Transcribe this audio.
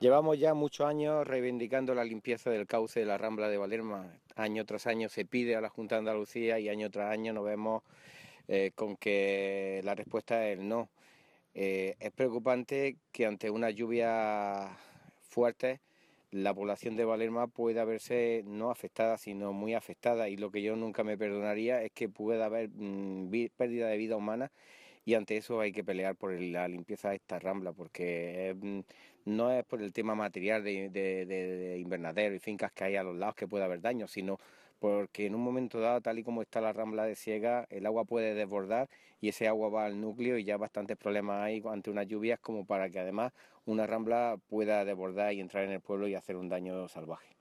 Llevamos ya muchos años reivindicando la limpieza del cauce de la Rambla de Valerma. Año tras año se pide a la Junta de Andalucía y año tras año nos vemos con que la respuesta es el no. Es preocupante que ante una lluvia fuerte la población de Valerma pueda verse no afectada, sino muy afectada. Y lo que yo nunca me perdonaría es que pueda haber pérdida de vida humana y ante eso hay que pelear por la limpieza de esta rambla, porque no es por el tema material de invernadero y fincas que hay a los lados que puede haber daño, sino porque en un momento dado, tal y como está la rambla de Siega, el agua puede desbordar y ese agua va al núcleo y ya bastantes problemas hay ante unas lluvias como para que además una rambla pueda desbordar y entrar en el pueblo y hacer un daño salvaje.